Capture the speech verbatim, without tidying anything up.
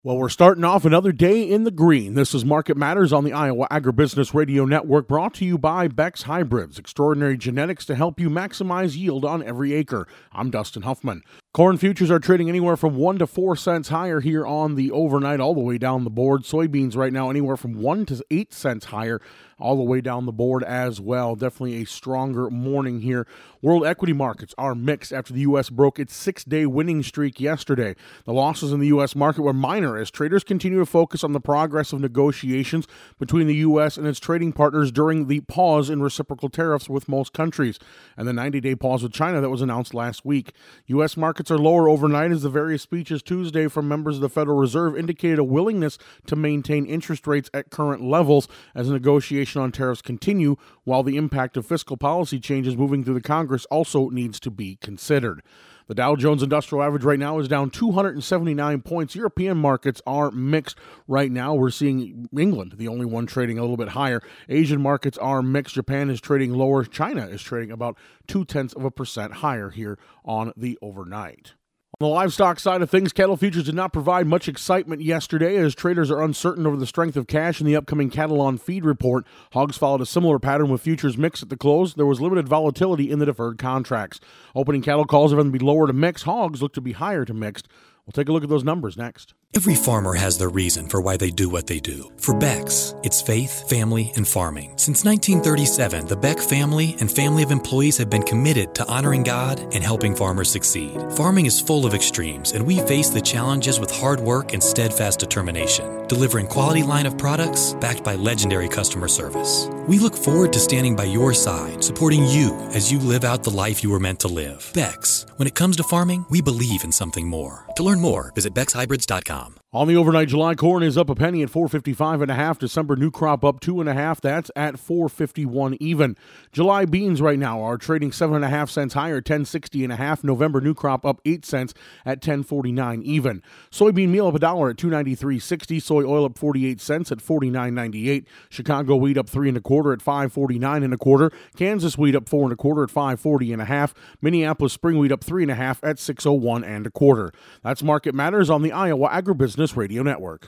Well, we're starting off another day in the green. This is Market Matters on the Iowa Agribusiness Radio Network, brought to you by Beck's Hybrids, extraordinary genetics to help you maximize yield on every acre. I'm Dustin Huffman. Corn futures are trading anywhere from one to four cents higher here on the overnight, all the way down the board. Soybeans right now anywhere from one to eight cents higher, all the way down the board as well. Definitely a stronger morning here. World equity markets are mixed after the U S broke its six-day winning streak yesterday. The losses in the U S market were minor as traders continue to focus on the progress of negotiations between the U S and its trading partners during the pause in reciprocal tariffs with most countries and the ninety-day pause with China that was announced last week. U S markets are lower overnight as the various speeches Tuesday from members of the Federal Reserve indicated a willingness to maintain interest rates at current levels as negotiations on tariffs continue, while the impact of fiscal policy changes moving through the Congress also needs to be considered. The Dow Jones Industrial Average right now is down two hundred seventy-nine points. European markets are mixed right now. We're seeing England, the only one trading a little bit higher. Asian markets are mixed. Japan is trading lower. China is trading about two-tenths of a percent higher here on the overnight. On the livestock side of things, cattle futures did not provide much excitement yesterday as traders are uncertain over the strength of cash in the upcoming cattle on feed report. Hogs followed a similar pattern with futures mixed at the close. There was limited volatility in the deferred contracts. Opening cattle calls are going to be lower to mixed. Hogs look to be higher to mixed. We'll take a look at those numbers next. Every farmer has their reason for why they do what they do. For Beck's, it's faith, family, and farming. Since nineteen thirty-seven, the Beck family and family of employees have been committed to honoring God and helping farmers succeed. Farming is full of extremes, and we face the challenges with hard work and steadfast determination, delivering quality line of products backed by legendary customer service. We look forward to standing by your side, supporting you as you live out the life you were meant to live. Beck's, when it comes to farming, we believe in something more. To learn more, visit becks hybrids dot com. On the overnight, July corn is up a penny at four fifty-five and a half. December new crop up two and a half. That's at four fifty-one even. July beans right now are trading seven and a half cents higher, ten sixty and a half. November new crop up eight cents at ten forty-nine even. Soybean meal up a dollar at two ninety-three sixty. Soy oil up forty-eight cents at forty-nine ninety-eight. Chicago wheat up three and a quarter at five forty-nine and a quarter. Kansas wheat up four and a quarter at five forty and a half. Minneapolis spring wheat up three and a half at six oh one and a quarter. That's Market Matters on the Iowa Agribusiness Radio Network.